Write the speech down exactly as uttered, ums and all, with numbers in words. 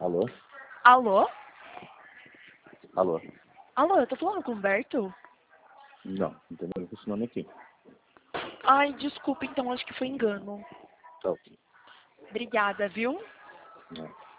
Alô? Alô? Alô? Alô, eu tô falando com o Humberto? Não, não tem nada com esse nome aqui. Ai, desculpa, então acho que foi engano. Tá ok. Obrigada, viu? Não.